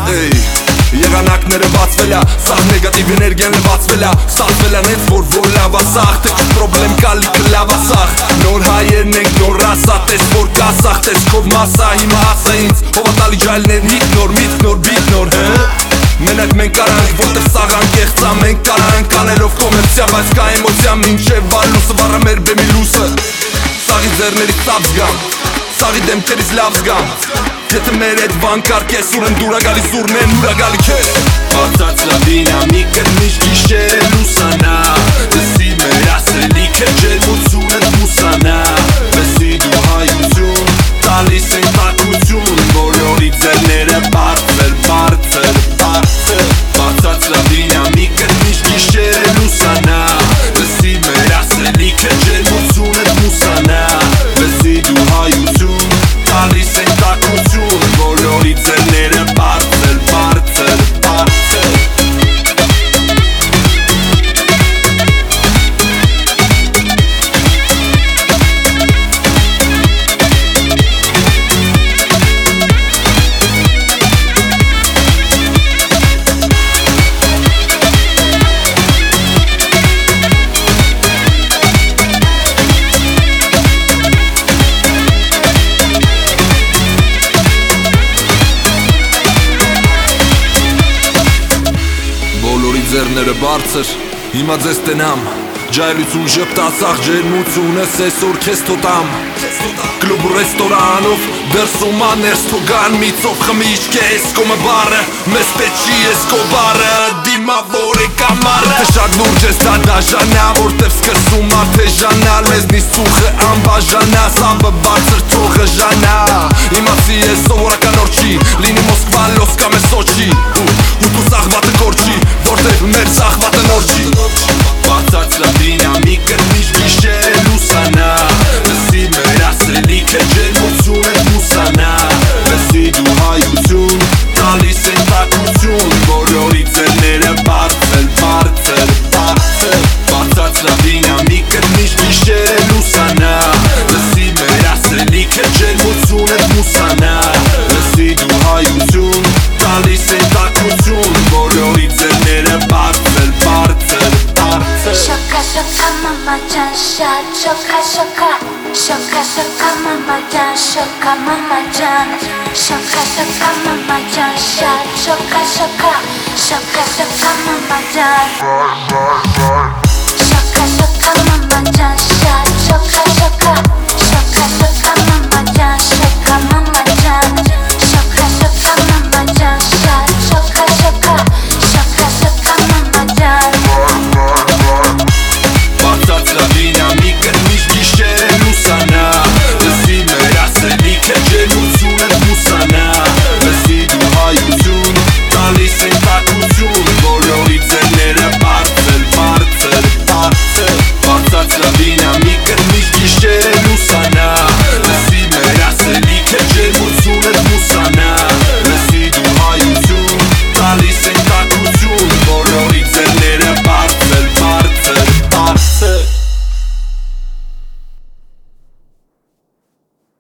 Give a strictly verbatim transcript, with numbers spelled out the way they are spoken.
Եղանակները բացվել է, սաղ նեգատիվ էներգիան լվացվել է, ստացվել է նենց որ որ լավ ասախ, թե քիչ պրոբլեմ կալիքը լավ ասախ, նոր հայերն ենք նոր ասա, տես որ կասախ, տես քով մասա, հիմա ասա ինձ, հովատալի ջայլներ հիտ նոր, միտ նոր, բիտ նոր, հը? Մենակ մենք կարանք, որտեղ սաղան կեղծա, մենք կարանք անելով կոմերցիա, բայց կա էմոցիա, մինչև վալուսը, վառը մեր բեմի լուսը, սաղի ձերներից ծապ զգամ, սաղի դեմքերից լավ զգամ, եթե մեր էդ վանկար կես ուրեն դուրա գալի զուրնեն ուրա գալի կես Բացած լա դինամիկը միշտ գիշեր է լուսանա Դսի մեր ասելիքը ջերմություն է մուսանա Բեսի դու հայություն, տալիս են տակություն Բոլորի ձերները բարձր, բարձր, բարձր Բացած լա դինամիկը միշտ գիշեր է լուսանա Դսի մեր ասելիքը ջերմություն է մուսանա Բեսի դու հայություն, տալիս են տակություն Բոլորի ձերները բարձր, բարձր, բարձր ձերները բարձր, հիմա ձեզ տենամ Ջայլություն ժպտասախ ջերմությունը սեսոր քեզ թոտամ Կլուբ ռեստորանով դրսում աներս թոգան միծով խմիչ կես կոմը բարը մեզ պեչի ես կոբարը դիմավոր է կամարը Թե շատ լուրջ ես դա դաժանա որտև սկսում արտեժանալ մեզնից ծուխը անբաժանա սաբը բարձր թողը ժանա Իմացի ես սովորական օրչի լինի Մոսկվա լոսկա մեզ սոչի ու դու սաղվատը կորչի որտև մեր սաղվատը նորչի Բացած լա դինամիկը միշտ գիշեր է լուսանա Լսի մեր ասելիքը ջերմություն է մուսանա Լսի դու հայություն, տալիս են տակություն Բոլորի ձերները բարձր, բարձր, բարձր Բացած լա դինամիկը միշտ գիշեր է լուսանա Լսի մեր ասելիքը ջերմություն է մուսանա Լսի դու հայություն, տալիս են տակություն Բոլորի ձերները բարձր, բարձր, բարձր Շոկա, շոկա, մամա ջան, շատ շոկա, շոկա Շոկա, շոկա, մամա ջան, շոկա, մամա ջան Շոկա, շոկա, մամա ջան, շատ շոկա, շոկա Շոկա, շոկա, մամա ջան Շոկա, շոկա, մամա ջան, շատ շոկա, շոկա